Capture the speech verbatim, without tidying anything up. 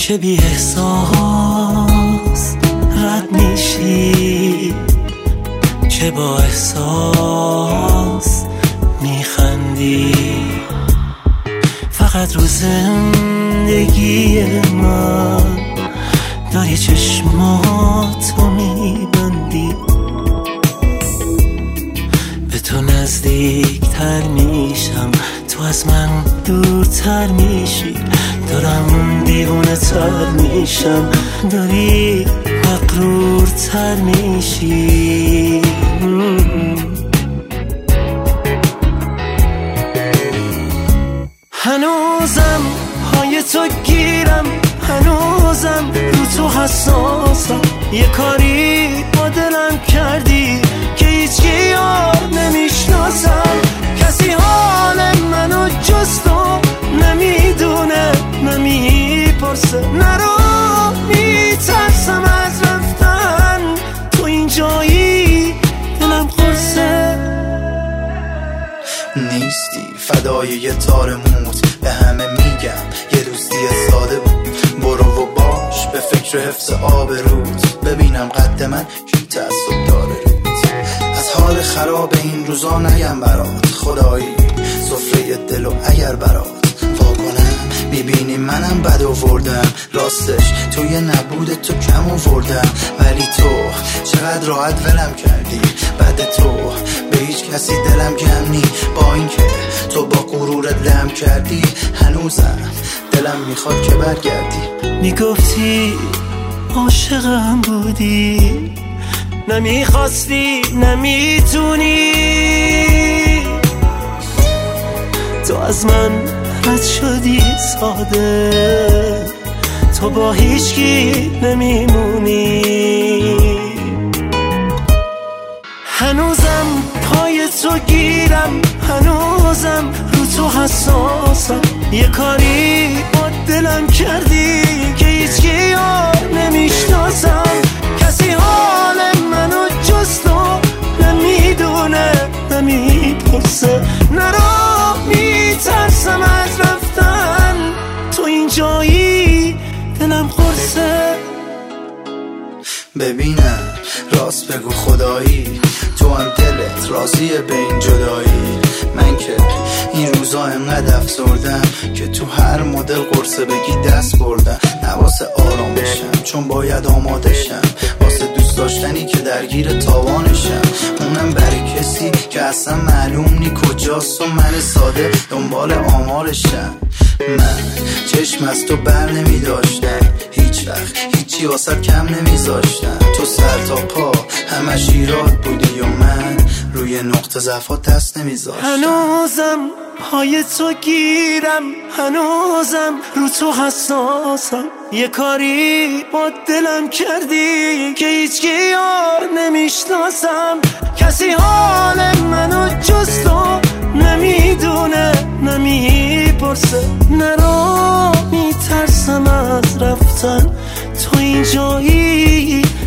که بی احساس رد میشی، که با احساس میخندی. فقط رو زندگی من داری چشماتو میبندی، به تو نزدیک تر میشم، تو از من دورتر میشی. دارم دیوونه تر میشم، داری مغرور تر میشی. هنوزم پای تو گیرم، هنوزم رو تو حساسم. یه کاری با دلم کردی که هیچکی یار نمیشناسم. کسی حال منو جز تو نمیدونه، نمیپرسه. نرو میترسم از رفتن، تو اینجایی دلم قرصه. نیستی فدای یه تار موت، به همه میگم یه دوستی ساده بود. برو و باش به فکر حفظ آبروت، ببینم قد من کی تعصب داره روت. از حال خراب این روزا نگم برات، خدایی سفره دل و اگر برات وا کنم میبینی منم بد آوردم. راستش توی نبود تو کم آوردم، ولی تو چقدر راحت ولم کردی. بعد تو به هیچ کسی دلم کم نی، با اینکه تو با غرورت لم کردی. هنوزم دلم میخواد که برگردی. میگفتی عاشقم بودی، نمیخواستی نمیتونی. تو از من رد شدی ساده، تو با هیچکی نمیمونی. هنوزم پای تو گیرم، هنوزم رو تو حساسم. یه کاری با دلم کردی که هیچکی یار نمیشناسم. کسی حال منو جز تو نمیدونه، نمیپرسه. نرو میترسم از رفتن، تو اینجایی دلم قرصه. ببینم راست بگو خدایی، تو هم دلت راضیه به این جدایی. من که این روزا انقدر افسردم که تو هر مدل قرصه بگی دست بردم. نواسه آرام بشم چون باید آماده شم، واسه دوست داشتنی که درگیر تاوانشم. اونم برای کسی که اصلا معلوم نی کجاست و من ساده دنبال آمارشم. من چشم از تو بر نمی داشتم، هیچ وقت هیچی واسه کم نمیذاشتم. تو سر تا پا همش ایراد بودی و من روی نقطه ضعفات دست نمیذاشتم. هنوزم پای تو گیرم، هنوزم رو تو حساسم. یه کاری با دلم کردی که هیچکی یار نمیشناسم. کسی حال منو جز تو نمیدونه، نمیپرسه. نرو میترسم از رفتن، تو اینجایی